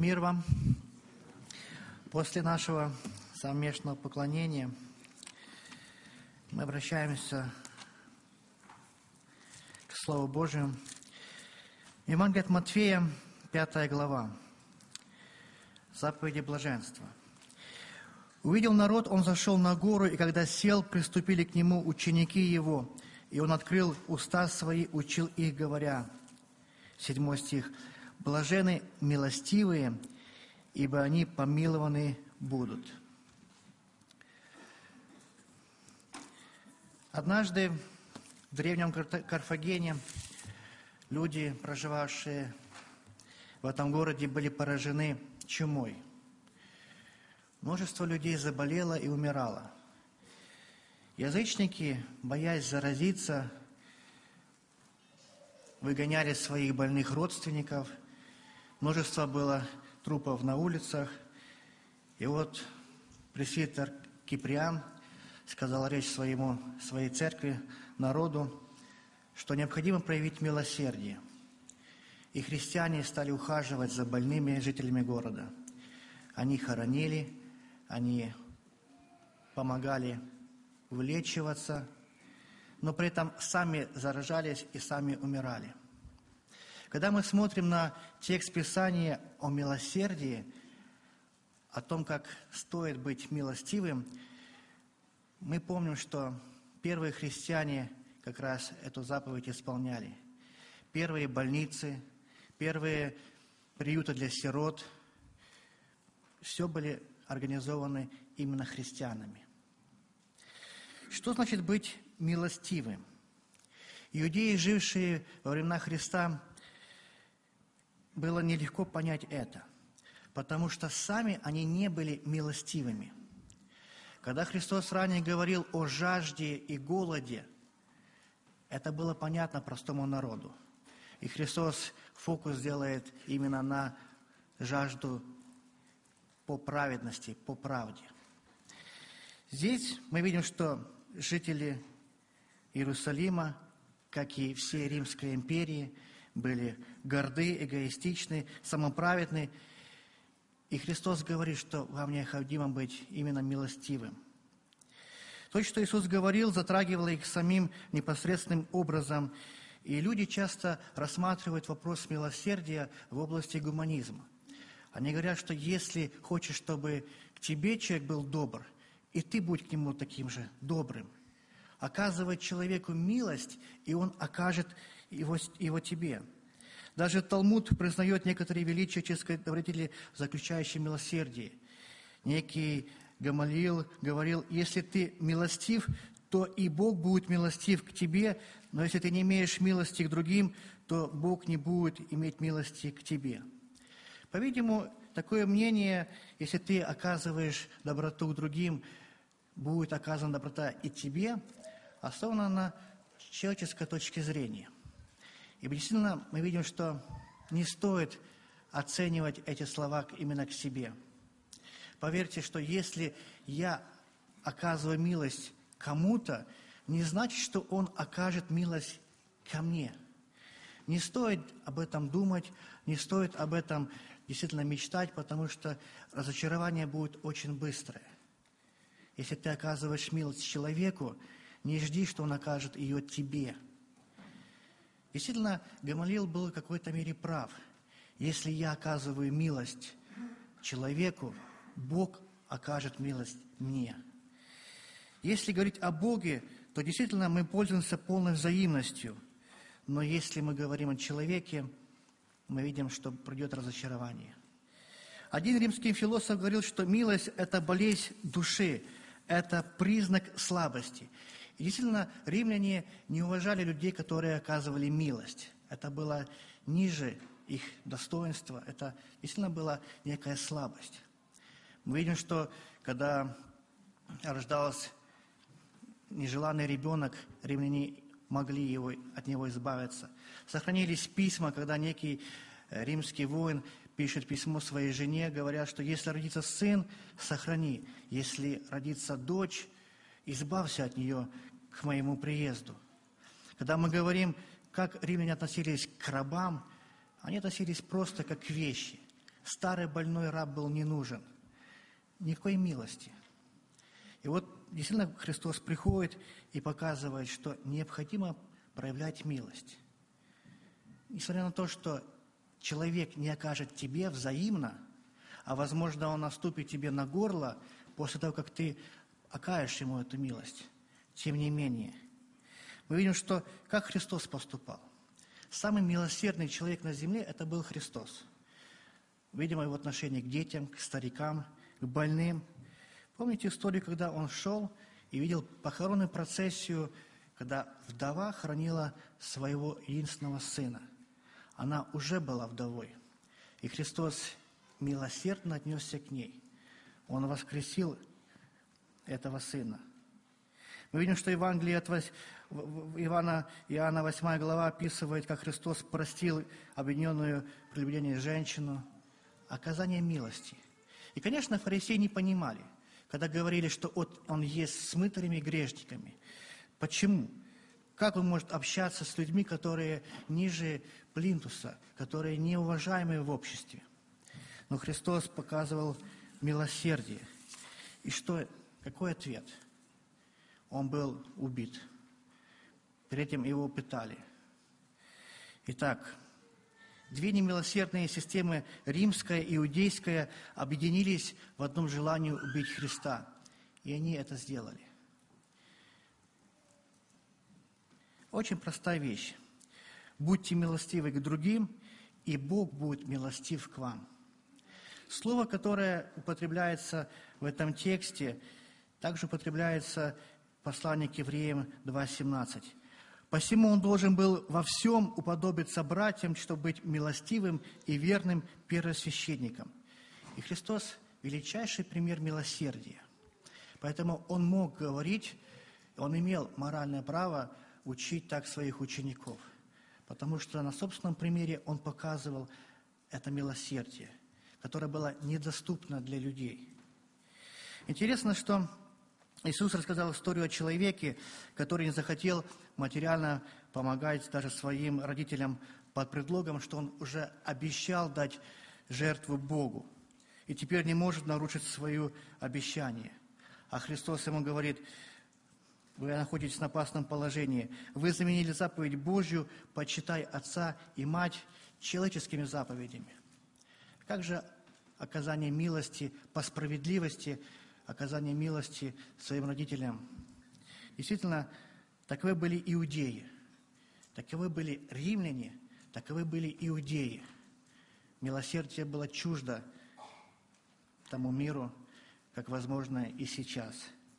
Мир вам! После нашего совместного поклонения мы обращаемся к Слову Божьему. Евангелие от Матфея, 5 глава, заповеди блаженства. «Увидел народ, он зашел на гору, и когда сел, приступили к нему ученики его, и он открыл уста свои, учил их, говоря». 7 стих. «Блажены милостивые, ибо они помилованы будут». Однажды в древнем Карфагене люди, проживавшие в этом городе, были поражены чумой. Множество людей заболело и умирало. Язычники, боясь заразиться, выгоняли своих больных родственников. Множество было трупов на улицах. И вот пресвитер Киприан сказал речь своей церкви, народу, что необходимо проявить милосердие. И христиане стали ухаживать за больными жителями города. Они хоронили, они помогали вылечиваться, но при этом сами заражались и сами умирали. Когда мы смотрим на текст Писания о милосердии, о том, как стоит быть милостивым, мы помним, что первые христиане как раз эту заповедь исполняли. Первые больницы, первые приюты для сирот, все были организованы именно христианами. Что значит быть милостивым? Иудеи, жившие во времена Христа, было нелегко понять это, потому что сами они не были милостивыми. Когда Христос ранее говорил о жажде и голоде, это было понятно простому народу. И Христос фокус делает именно на жажду по праведности, по правде. Здесь мы видим, что жители Иерусалима, как и всей Римской империи, были горды, эгоистичны, самоправедны. И Христос говорит, что вам необходимо быть именно милостивым. То, что Иисус говорил, затрагивало их самим непосредственным образом. И люди часто рассматривают вопрос милосердия в области гуманизма. Они говорят, что если хочешь, чтобы к тебе человек был добр, и ты будь к нему таким же добрым. Оказывай человеку милость, и он окажет его тебе. Даже Талмуд признает некоторые величия человеческой добродетели, заключающие милосердие. Некий Гамалиил говорил: если ты милостив, то и Бог будет милостив к тебе, но если ты не имеешь милости к другим, то Бог не будет иметь милости к тебе. По-видимому, такое мнение, если ты оказываешь доброту к другим, будет оказана доброта и тебе, основано на человеческой точке зрения. И действительно, мы видим, что не стоит оценивать эти слова именно к себе. Поверьте, что если я оказываю милость кому-то, не значит, что он окажет милость ко мне. Не стоит об этом думать, не стоит об этом действительно мечтать, потому что разочарование будет очень быстрое. Если ты оказываешь милость человеку, не жди, что он окажет ее тебе. Действительно, Гамалиил был в какой-то мере прав. Если я оказываю милость человеку, Бог окажет милость мне. Если говорить о Боге, то действительно мы пользуемся полной взаимностью. Но если мы говорим о человеке, мы видим, что придет разочарование. Один римский философ говорил, что милость – это болезнь души, это признак слабости. И действительно, римляне не уважали людей, которые оказывали милость. Это было ниже их достоинства, это действительно была некая слабость. Мы видим, что когда рождался нежеланный ребенок, римляне могли от него избавиться. Сохранились письма, когда некий римский воин пишет письмо своей жене, говоря, что если родится сын, сохрани, если родится дочь, избавься от нее к моему приезду. Когда мы говорим, как римляне относились к рабам, они относились просто как к вещи. старый больной раб был не нужен. Никакой милости. И вот действительно Христос приходит и показывает, что необходимо проявлять милость. Несмотря на то, что человек не окажет тебе взаимно, а, возможно, он наступит тебе на горло после того, как ты окажешь ему эту милость. Тем не менее, мы видим, что как Христос поступал. Самый милосердный человек на земле – это был Христос. Видимо, его отношение к детям, к старикам, к больным. Помните историю, когда он шел и видел похоронную процессию, когда вдова хоронила своего единственного сына. Она уже была вдовой. И Христос милосердно отнесся к ней. Он воскресил этого сына. Мы видим, что Евангелие от Иоанна 8 глава описывает, как Христос простил обвиненную в прелюбодеянии женщину. Оказание милости. И, конечно, фарисеи не понимали, когда говорили, что он есть с мытарями и грешниками. Почему? Как он может общаться с людьми, которые ниже плинтуса, которые неуважаемые в обществе? Но Христос показывал милосердие. И какой ответ? Он был убит. Перед этим его пытали. Итак, две немилосердные системы, римская и иудейская, объединились в одном желании убить Христа. И они это сделали. Очень простая вещь. Будьте милостивы к другим, и Бог будет милостив к вам. Слово, которое употребляется в этом тексте, также употребляется в послании к Евреям 2:17. «Посему он должен был во всем уподобиться братьям, чтобы быть милостивым и верным первосвященником». И Христос – величайший пример милосердия. Поэтому он мог говорить, он имел моральное право учить так своих учеников, потому что на собственном примере он показывал это милосердие, которое было недоступно для людей. Интересно, что Иисус рассказал историю о человеке, который не захотел материально помогать даже своим родителям под предлогом, что он уже обещал дать жертву Богу, и теперь не может нарушить свое обещание. А Христос ему говорит: вы находитесь в опасном положении. Вы заменили заповедь Божью, почитай отца и мать, человеческими заповедями. Как же оказание милости по справедливости, оказание милости своим родителям? Действительно, таковы были иудеи, таковы были римляне, таковы были иудеи. Милосердие было чуждо тому миру, как возможно и сейчас.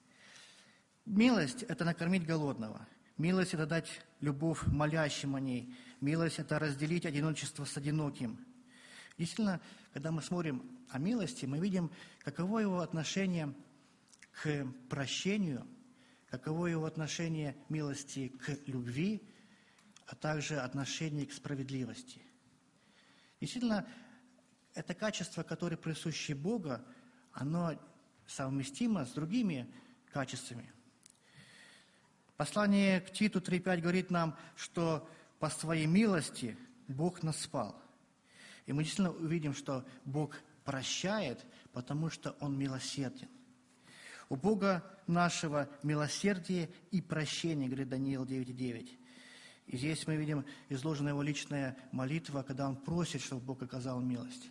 Милость – это накормить голодного. Милость – это дать любовь молящим о ней. Милость – это разделить одиночество с одиноким. Действительно, когда мы смотрим о милости, мы видим, каково его отношение к прощению, каково его отношение милости к любви, а также отношение к справедливости. Действительно, это качество, которое присуще Богу, оно совместимо с другими качествами. Послание к Титу 3:5 говорит нам, что по своей милости Бог нас спас. И мы действительно увидим, что Бог прощает, потому что Он милосерден. У Бога нашего милосердие и прощение, говорит Даниил 9:9. И здесь мы видим изложена его личная молитва, когда он просит, чтобы Бог оказал милость.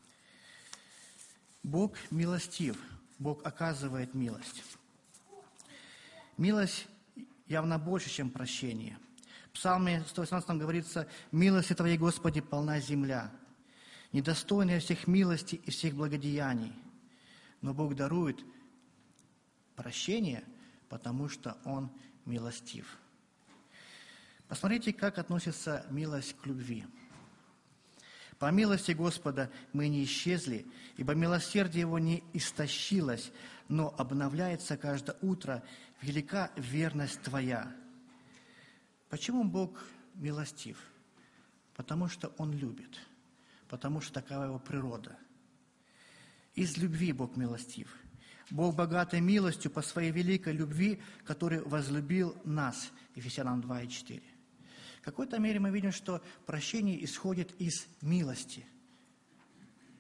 Бог милостив, Бог оказывает милость. Милость явно больше, чем прощение. В Псалме 118 говорится: «Милости Твоей, Господи, полна земля, недостойная всех милостей и всех благодеяний». Но Бог дарует прощение, потому что Он милостив. Посмотрите, как относится милость к любви. «По милости Господа мы не исчезли, ибо милосердие Его не истощилось, но обновляется каждое утро, велика верность Твоя». Почему Бог милостив? Потому что Он любит, потому что такова Его природа. Из любви Бог милостив. Бог богатой милостью по своей великой любви, который возлюбил нас. Ефесянам 2:4. В какой-то мере мы видим, что прощение исходит из милости.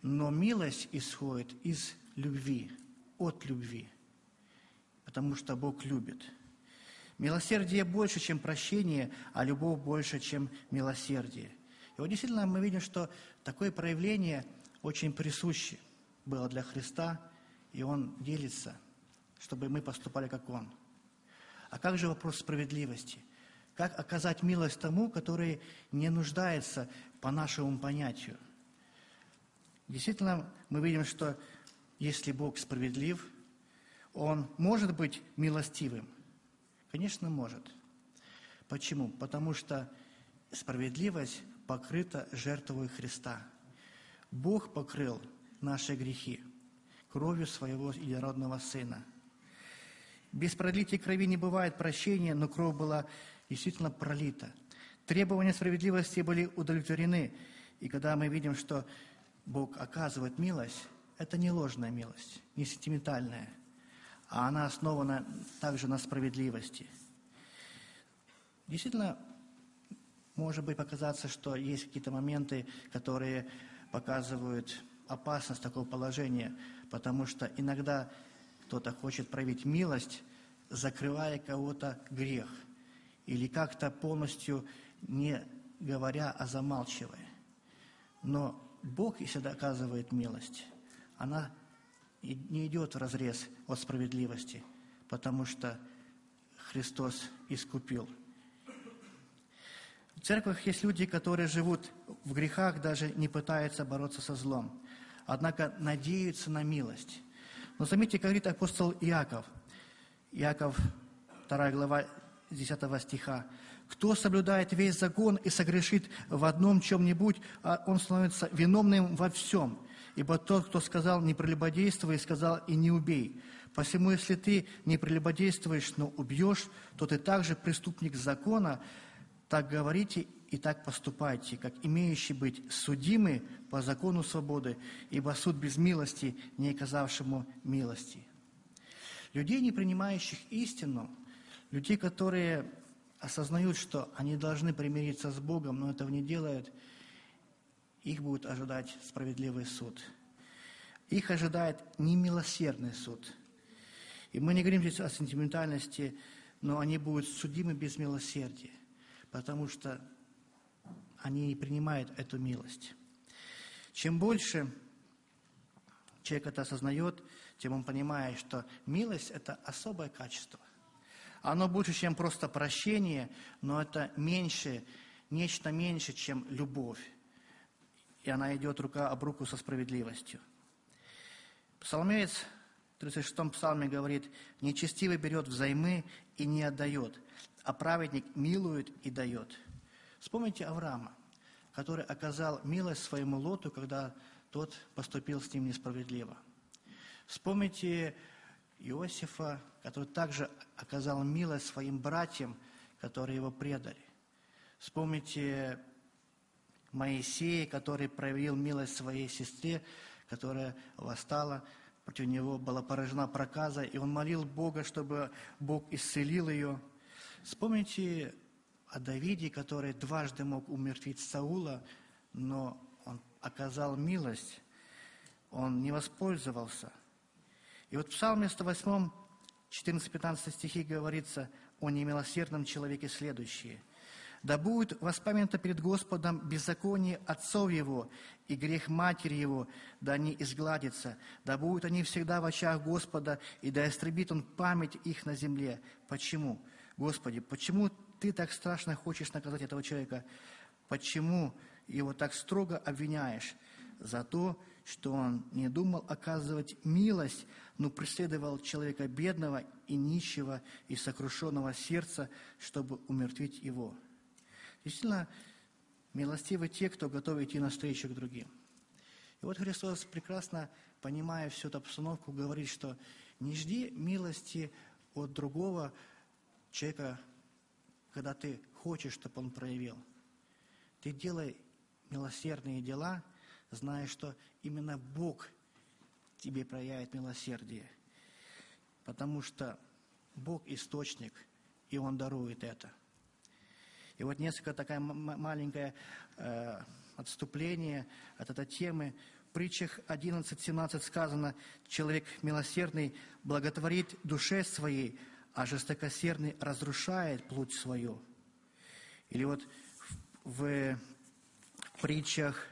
Но милость исходит из любви, от любви, потому что Бог любит. Милосердие больше, чем прощение, а любовь больше, чем милосердие. И вот действительно мы видим, что такое проявление очень присуще было для Христа, и Он делится, чтобы мы поступали, как Он. А как же вопрос справедливости? Как оказать милость тому, который не нуждается по нашему понятию? Действительно, мы видим, что если Бог справедлив, Он может быть милостивым. Конечно, может. Почему? Потому что справедливость покрыта жертвой Христа. Бог покрыл наши грехи кровью Своего единородного Сына. Без пролития крови не бывает прощения, но кровь была действительно пролита. Требования справедливости были удовлетворены. И когда мы видим, что Бог оказывает милость, это не ложная милость, не сентиментальная, а она основана также на справедливости. Действительно, может быть показаться, что есть какие-то моменты, которые показывают опасность такого положения, потому что иногда кто-то хочет проявить милость, закрывая кого-то грех, или как-то полностью не говоря, а замалчивая. Но Бог, если доказывает милость, она не идет вразрез от справедливости, потому что Христос искупил. В церквях есть люди, которые живут в грехах, даже не пытаются бороться со злом, однако надеются на милость. Но заметьте, как говорит апостол Иаков. Иаков, 2 глава, 10 стиха. «Кто соблюдает весь закон и согрешит в одном чем-нибудь, он становится виновным во всем. Ибо тот, кто сказал «не прелюбодействуй», сказал «и не убей». Посему, если ты не прелюбодействуешь, но убьешь, то ты также преступник закона. Так говорите и так поступайте, как имеющие быть судимы по закону свободы, ибо суд без милости, не оказавшему милости». Людей, не принимающих истину, людей, которые осознают, что они должны примириться с Богом, но этого не делают, их будет ожидать справедливый суд. Их ожидает немилосердный суд. И мы не говорим здесь о сентиментальности, но они будут судимы без милосердия, потому что они не принимают эту милость. Чем больше человек это осознает, тем он понимает, что милость – это особое качество. Оно больше, чем просто прощение, но это меньше, нечто меньше, чем любовь. И она идет рука об руку со справедливостью. Псалмеец в 36-м псалме говорит: «Нечестивый берет взаймы и не отдает, а праведник милует и дает». Вспомните Авраама, который оказал милость своему Лоту, когда тот поступил с ним несправедливо. Вспомните Иосифа, который также оказал милость своим братьям, которые его предали. Вспомните Моисея, который проявил милость своей сестре, которая восстала, против него была поражена проказа, и он молил Бога, чтобы Бог исцелил ее. Вспомните о Давиде, который дважды мог умертвить Саула, но он оказал милость, он не воспользовался. И вот в Псалме 108, 14-15 стихи говорится о немилосердном человеке следующее: «Да будет воспомянуто перед Господом беззаконие отцов его и грех матери его, да они изгладятся. Да будут они всегда в очах Господа, и да истребит Он память их на земле». Почему? Господи, почему Ты так страшно хочешь наказать этого человека? Почему его так строго обвиняешь? За то, что он не думал оказывать милость, но преследовал человека бедного и нищего и сокрушенного сердца, чтобы умертвить его. Действительно, милостивы те, кто готов идти навстречу к другим. И вот Христос, прекрасно понимая всю эту обстановку, говорит, что не жди милости от другого человека, когда ты хочешь, чтобы он проявил. Ты делай милосердные дела, зная, что именно Бог тебе проявит милосердие. Потому что Бог источник, и Он дарует это. И вот несколько такое маленькое отступление от этой темы. в притчах 11:17 сказано: «Человек милосердный благотворит душе своей, а жестокосердный разрушает плоть свою». Или вот в притчах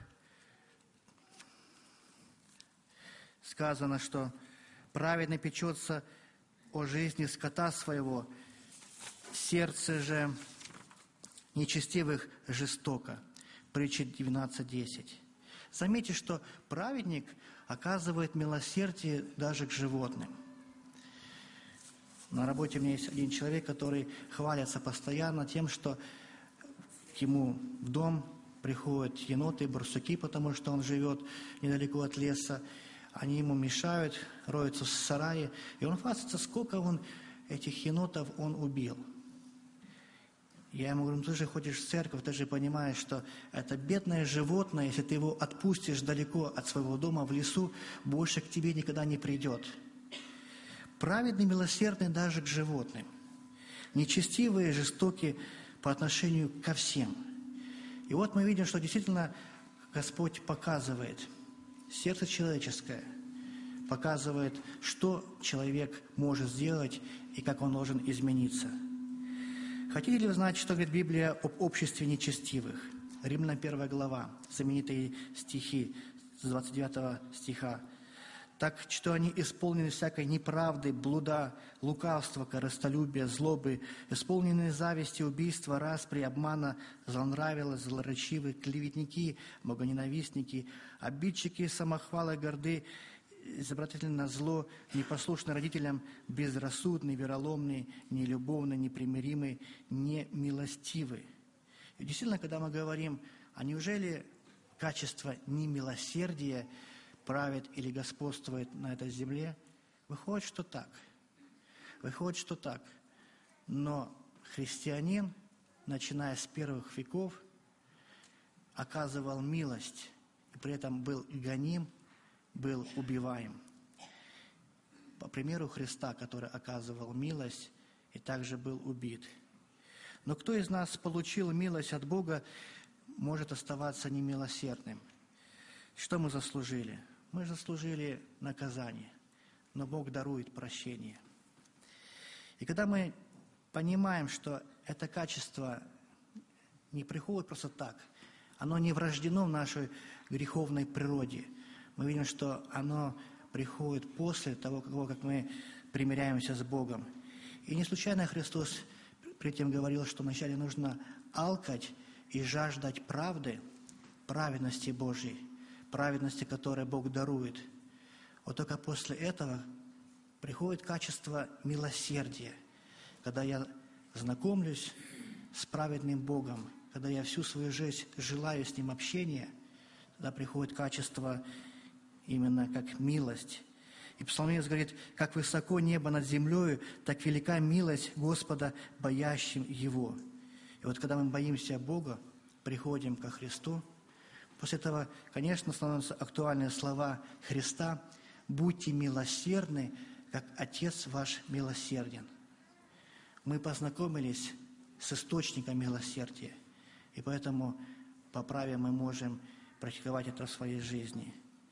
сказано, что праведный печется о жизни скота своего, сердце же нечестивых жестоко. Притча 12:10. Заметьте, что праведник оказывает милосердие даже к животным. На работе у меня есть один человек, который хвалится постоянно тем, что к ему в дом приходят еноты, барсуки, потому что он живет недалеко от леса. Они ему мешают, роются в сарае, и он хвастается, сколько этих енотов он убил. Я ему говорю: ты же ходишь в церковь, ты же понимаешь, что это бедное животное, если ты его отпустишь далеко от своего дома в лесу, больше к тебе никогда не придет. Праведный, милосердный даже к животным. Нечестивые, жестокие по отношению ко всем. И вот мы видим, что действительно Господь показывает сердце человеческое, показывает, что человек может сделать и как он должен измениться. Хотите ли вы знать, что говорит Библия об обществе нечестивых? Римлянам 1 глава, знаменитые стихи с 29 стиха. «Так что они исполнены всякой неправды, блуда, лукавства, корыстолюбия, злобы, исполнены зависти, убийства, распри, обмана, злонравия, злоречивы, клеветники, богоненавистники, обидчики, самохвалы, горды, изобретательны на зло, непослушны родителям, безрассудны, вероломны, нелюбовны, непримиримы, немилостивы». И действительно, когда мы говорим, а неужели качество немилосердия правит или господствует на этой земле? Выходит, что так. Выходит, что так. Но христианин, начиная с первых веков, оказывал милость, и при этом был гоним, был убиваем. По примеру Христа, который оказывал милость и также был убит. Но кто из нас получил милость от Бога, может оставаться немилосердным? Что мы заслужили? Мы заслужили наказание, но Бог дарует прощение. И когда мы понимаем, что это качество не приходит просто так, оно не врождено в нашей греховной природе, мы видим, что оно приходит после того, как мы примиряемся с Богом. И не случайно Христос при этом говорил, что вначале нужно алкать и жаждать правды, праведности Божьей, праведности, которую Бог дарует. Вот только после этого приходит качество милосердия, когда я знакомлюсь с праведным Богом, когда я всю свою жизнь желаю с Ним общения, тогда приходит качество именно как милость. И псалмист говорит: «Как высоко небо над землею, так велика милость Господа, боящим Его». И вот когда мы боимся Бога, приходим ко Христу, после этого, конечно, становятся актуальны слова Христа: «Будьте милосердны, как Отец ваш милосерден». Мы познакомились с источником милосердия, и поэтому по праве мы можем практиковать это в своей жизни.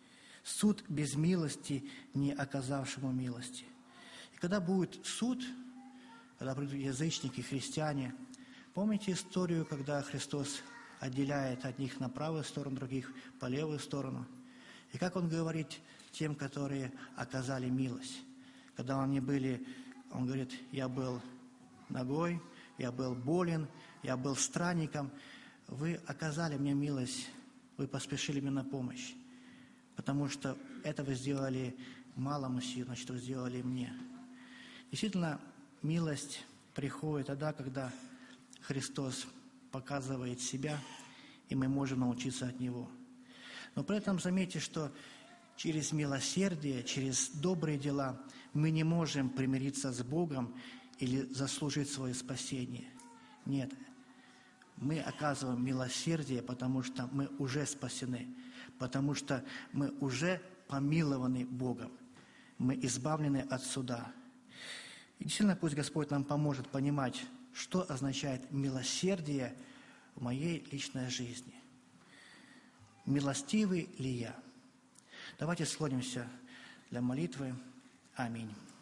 Суд без милости, не оказавшему милости. И когда будет суд, когда придут язычники, христиане, помните историю, когда Христос отделяет одних на правую сторону, других по левую сторону? И как Он говорит тем, которые оказали милость? Когда они были, Он говорит: «Я был нагой, я был болен, я был странником, вы оказали мне милость, вы поспешили мне на помощь. Потому что это вы сделали малому сию, значит, вы сделали мне». Действительно, милость приходит тогда, когда Христос показывает себя, и мы можем научиться от Него. Но при этом заметьте, что через милосердие, через добрые дела мы не можем примириться с Богом или заслужить свое спасение. Нет. Мы оказываем милосердие, потому что мы уже спасены, потому что мы уже помилованы Богом, мы избавлены от суда. И действительно, пусть Господь нам поможет понимать, что означает милосердие в моей личной жизни. Милостивый ли я? Давайте склонимся для молитвы. Аминь.